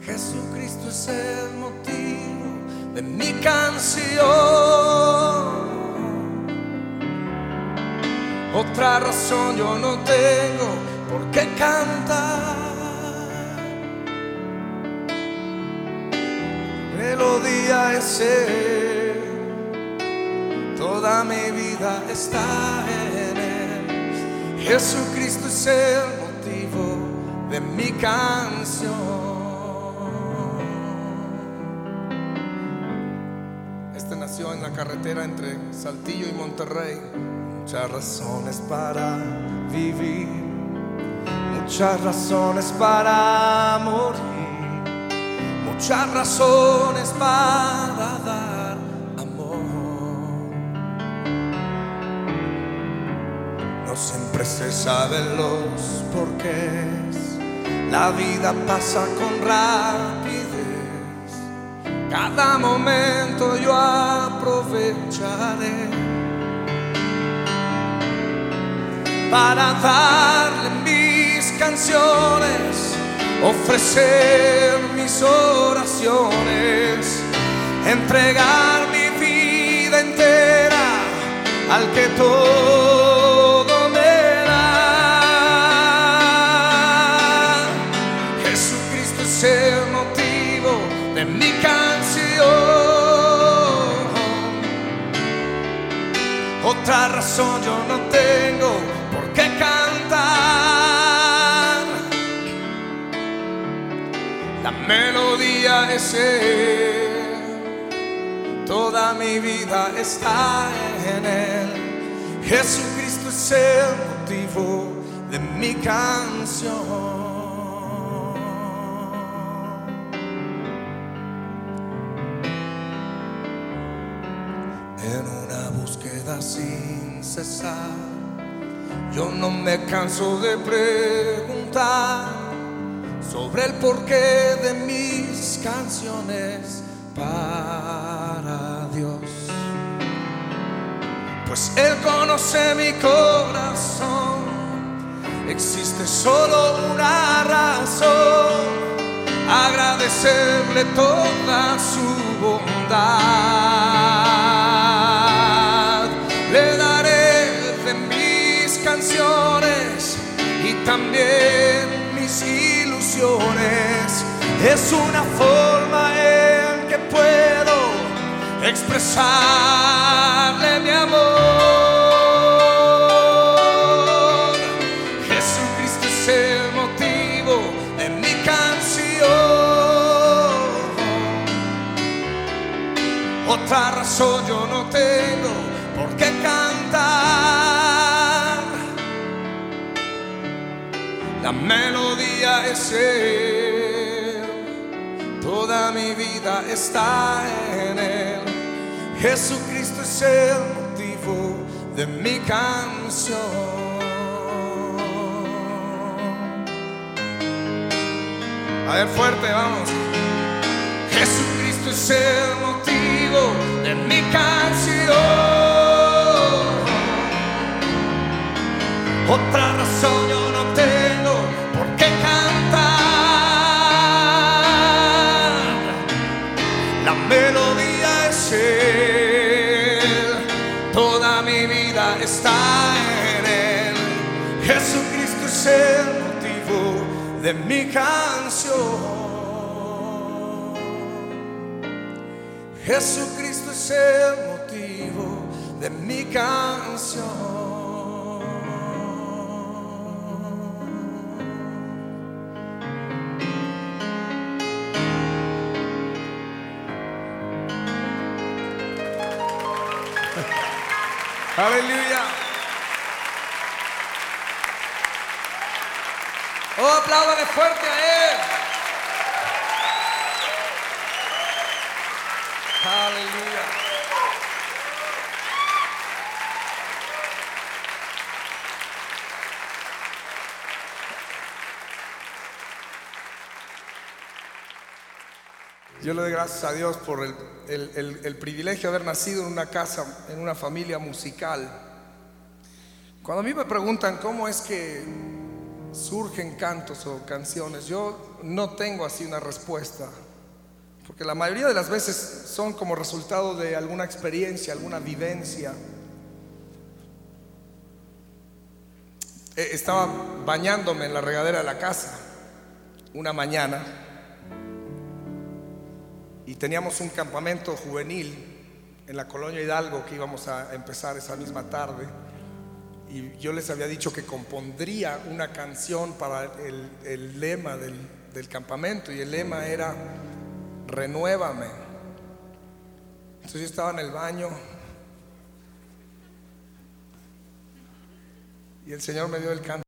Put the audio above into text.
Jesucristo es el motivo de mi canción. Otra razón yo no tengo por qué cantar. Melodía es Él, toda mi vida está en Él. Jesucristo es el motivo de mi canción. Este nació en la carretera entre Saltillo y Monterrey. Muchas razones para vivir, muchas razones para morir, muchas razones para dar amor. No siempre se saben los porqués, la vida pasa con rapidez. Cada momento yo aprovecharé para darle mis canciones, ofrecer mis oraciones, entregar mi vida entera al que todo me da. Jesucristo es el motivo de mi canción. Otra razón yo no tengo por qué cantar. La melodía es Él, toda mi vida está en Él. Jesucristo es el motivo de mi canción. En una búsqueda sin cesar, yo no me canso de preguntar sobre el porqué de mis canciones para Dios. Pues Él conoce mi corazón, existe solo una razón: agradecerle toda su bondad. Le daré de mis canciones y también mis ilusiones. Es una forma en que puedo expresarle mi amor. Jesucristo es el motivo de mi canción. Otra razón yo no tengo por qué cantar. La melodía es Él, toda mi vida está en Él. Jesucristo es el motivo de mi canción. A ver, fuerte, vamos. Jesucristo es el motivo de mi canción. Otra razón yo no tengo por qué cantar. La melodía es Él, toda mi vida está en Él. Jesucristo es el motivo de mi canción. Jesucristo es el motivo de mi canción. Aleluya. Oh, apláudale fuerte a Él. Aleluya. Yo le doy gracias a Dios por el privilegio de haber nacido en una casa, en una familia musical. Cuando a mí me preguntan cómo es que surgen cantos o canciones, yo no tengo así una respuesta, porque la mayoría de las veces son como resultado de alguna experiencia, alguna vivencia. Estaba bañándome en la regadera de la casa una mañana y teníamos un campamento juvenil en la colonia Hidalgo que íbamos a empezar esa misma tarde, y yo les había dicho que compondría una canción para el lema del campamento, y el lema era renuévame. Entonces yo estaba en el baño y el Señor me dio el canto.